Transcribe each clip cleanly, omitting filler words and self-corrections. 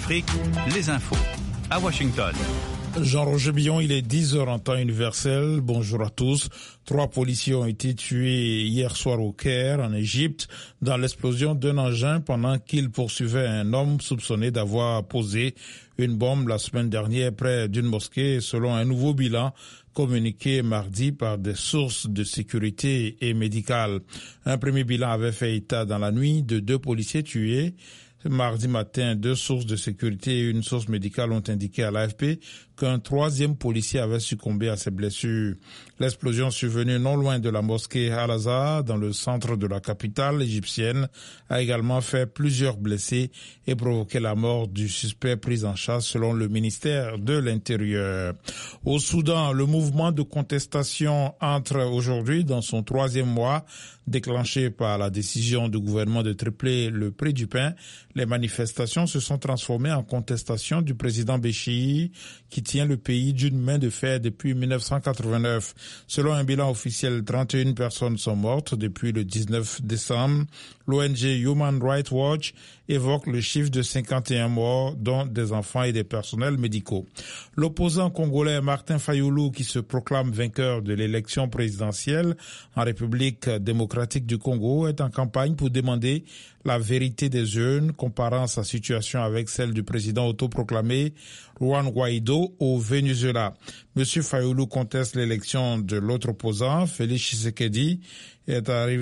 Afrique, les infos. À Washington. Jean-Roger Billon, il est 10h en temps universel. Bonjour à tous. 3 policiers ont été tués hier soir au Caire, en Égypte, dans l'explosion d'un engin pendant qu'ils poursuivaient un homme soupçonné d'avoir posé une bombe la semaine dernière près d'une mosquée, selon un nouveau bilan communiqué mardi par des sources de sécurité et médicales. Un premier bilan avait fait état dans la nuit de 2 policiers tués. Mardi matin, 2 sources de sécurité et une source médicale ont indiqué à l'AFP qu'un 3e policier avait succombé à ses blessures. L'explosion survenue non loin de la mosquée Al-Azhar, dans le centre de la capitale égyptienne, a également fait plusieurs blessés et provoqué la mort du suspect pris en chasse selon le ministère de l'Intérieur. Au Soudan, le mouvement de contestation entre aujourd'hui dans son 3e mois, déclenché par la décision du gouvernement de tripler le prix du pain. Les manifestations se sont transformées en contestation du président Béchir, qui tient le pays d'une main de fer depuis 1989. Selon un bilan officiel, 31 personnes sont mortes depuis le 19 décembre. L'ONG Human Rights Watch évoque le chiffre de 51 morts, dont des enfants et des personnels médicaux. L'opposant congolais Martin Fayulu, qui se proclame vainqueur de l'élection présidentielle en République démocratique du Congo, est en campagne pour demander la vérité des urnes, comparant sa situation avec celle du président autoproclamé Juan Guaido au Venezuela. Monsieur Fayulu conteste l'élection de l'autre opposant, Félix Tshisekedi. Il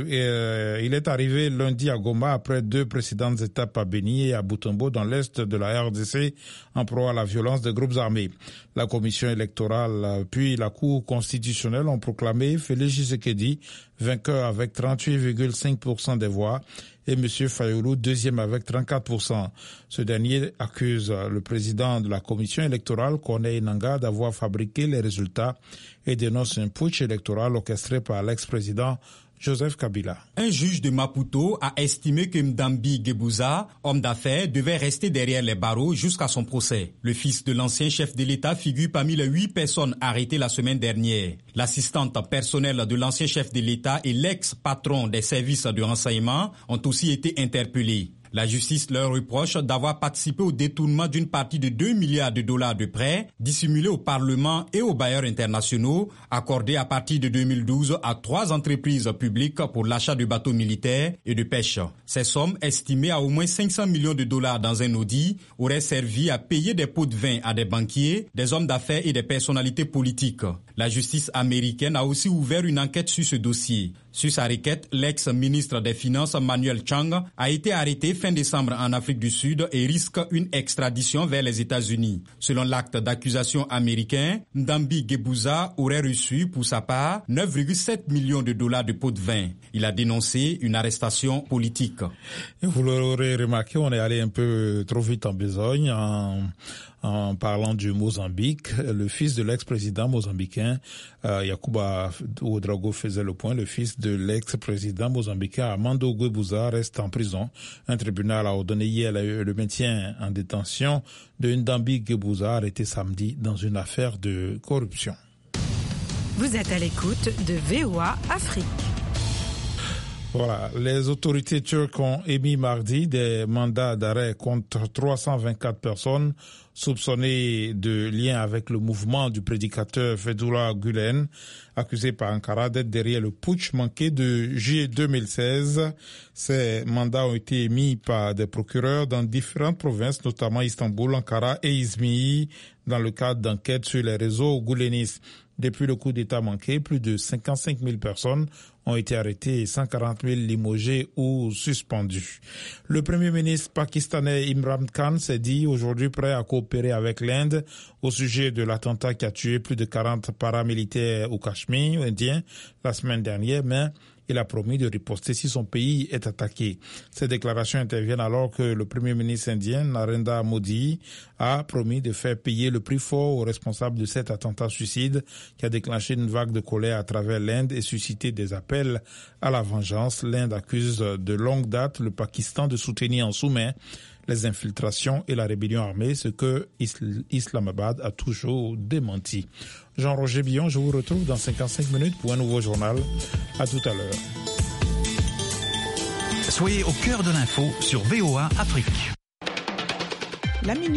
est arrivé lundi à Goma après 2 précédentes étapes à Beni et à Butembo dans l'est de la RDC en proie à la violence des groupes armés. La commission électorale puis la Cour constitutionnelle ont proclamé Félix Tshisekedi vainqueur avec 38,5% des voix et M. Fayulu 2e avec 34%. Ce dernier accuse le président de la commission électorale, Corneille Nangaa, d'avoir fabriqué les résultats et dénonce un putsch électoral orchestré par l'ex-président Joseph Kabila. Un juge de Maputo a estimé que Ndambi Gebouza, homme d'affaires, devait rester derrière les barreaux jusqu'à son procès. Le fils de l'ancien chef de l'État figure parmi les 8 personnes arrêtées la semaine dernière. L'assistante personnelle de l'ancien chef de l'État et l'ex-patron des services de renseignement ont aussi été interpellés. La justice leur reproche d'avoir participé au détournement d'une partie de 2 milliards de dollars de prêts dissimulés au Parlement et aux bailleurs internationaux accordés à partir de 2012 à 3 entreprises publiques pour l'achat de bateaux militaires et de pêche. Ces sommes, estimées à au moins 500 millions de dollars dans un audit, auraient servi à payer des pots de vin à des banquiers, des hommes d'affaires et des personnalités politiques. La justice américaine a aussi ouvert une enquête sur ce dossier. Sur sa requête, l'ex-ministre des Finances Manuel Chang a été arrêté fin décembre en Afrique du Sud et risque une extradition vers les États-Unis. Selon l'acte d'accusation américain, Ndambi Gebouza aurait reçu pour sa part 9,7 millions de dollars de pots de vin. Il a dénoncé une arrestation politique. Et vous l'aurez remarqué, on est allé un peu trop vite en besogne en parlant du Mozambique. Le fils de l'ex-président mozambicain, Yacouba Ouedraogo faisait le point, le fils de l'ex-président mozambicain Armando Guebuza reste en prison. Un tribunal a ordonné hier le maintien en détention de Ndambi Guebuza arrêté samedi dans une affaire de corruption. Vous êtes à l'écoute de VOA Afrique. Voilà, les autorités turques ont émis mardi des mandats d'arrêt contre 324 personnes soupçonnées de lien avec le mouvement du prédicateur Fethullah Gülen, accusé par Ankara d'être derrière le putsch manqué de juillet 2016. Ces mandats ont été émis par des procureurs dans différentes provinces, notamment Istanbul, Ankara et Izmir, dans le cadre d'enquêtes sur les réseaux goulénistes. Depuis le coup d'État manqué, plus de 55 000 personnes ont été arrêtées et 140 000 limogées ou suspendues. Le premier ministre pakistanais Imran Khan s'est dit aujourd'hui prêt à coopérer avec l'Inde au sujet de l'attentat qui a tué plus de 40 paramilitaires au Cachemire indien la semaine dernière, mais il a promis de riposter si son pays est attaqué. Ces déclarations interviennent alors que le premier ministre indien, Narendra Modi, a promis de faire payer le prix fort aux responsables de cet attentat suicide qui a déclenché une vague de colère à travers l'Inde et suscité des appels à la vengeance. L'Inde accuse de longue date le Pakistan de soutenir en sous-main les infiltrations et la rébellion armée, ce que Islamabad a toujours démenti. Jean-Roger Billon, je vous retrouve dans 55 minutes pour un nouveau journal. À tout à l'heure. Soyez au cœur de l'info sur VOA Afrique.